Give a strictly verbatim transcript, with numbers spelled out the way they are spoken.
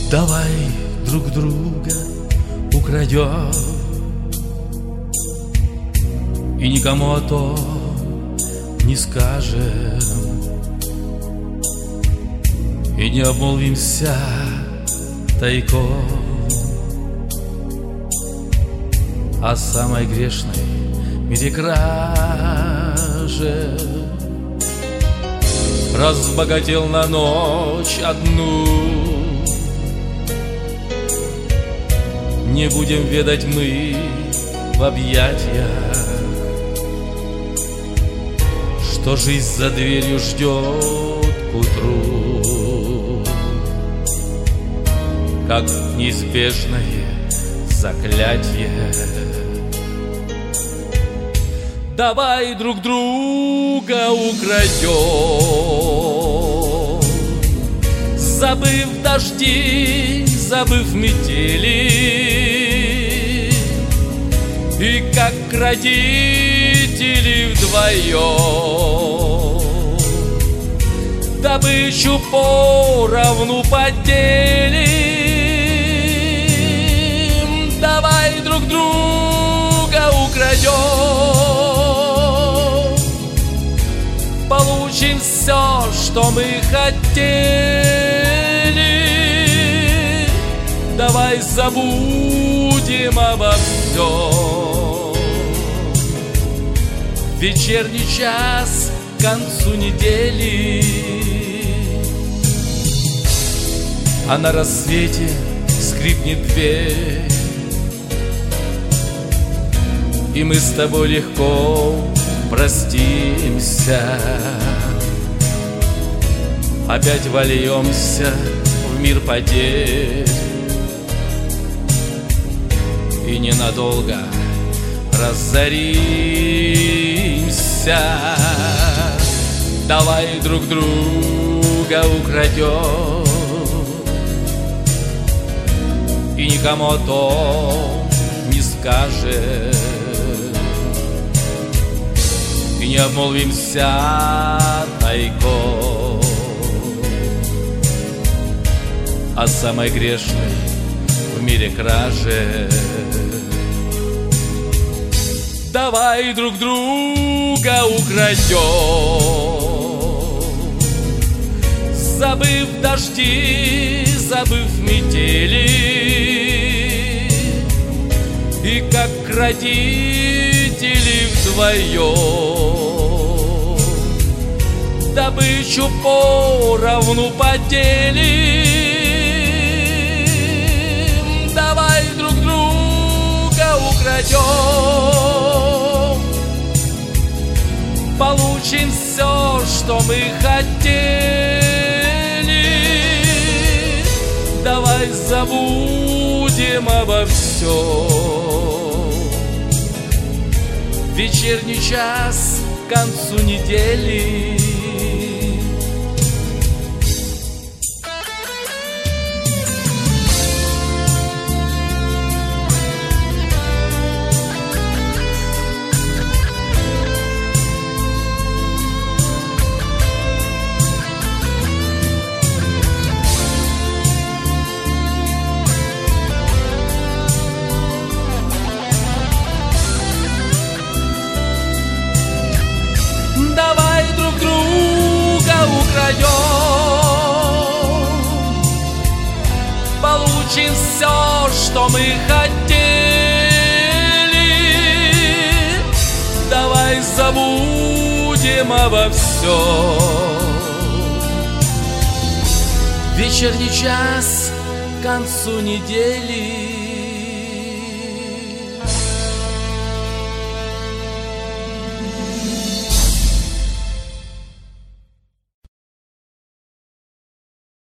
Давай друг друга украдем и никому о том не скажем, и не обмолвимся тайком о самой грешной в мире краже. Разбогател на ночь одну, не будем ведать мы в объятиях, что жизнь за дверью ждет к утру, как неизбежное заклятие. Давай друг друга украдем, забыв дожди, забыв метели, и как родители вдвоем добычу поровну поделим. Давай друг друга украдем, получим все, что мы хотели. Давай забудем обо всем. Вечерний час к концу недели, а на рассвете скрипнет дверь, и мы с тобой легко простимся. Опять вольемся в мир потерь и ненадолго разоримся. Давай друг друга украдем и никому о том не скажем, и не обмолвимся тайком о самой грешной в мире краже. Давай друг друга украдем, забыв дожди, забыв метели, и как родители вдвоем добычу поровну поделим. Давай друг друга украдем, получим все, что мы хотели. Давай забудем обо всем. Вечерний час к концу недели, давай друг друга украдем, получим все, что мы хотели. Давай забудем обо всем. Вечерний час к концу недели,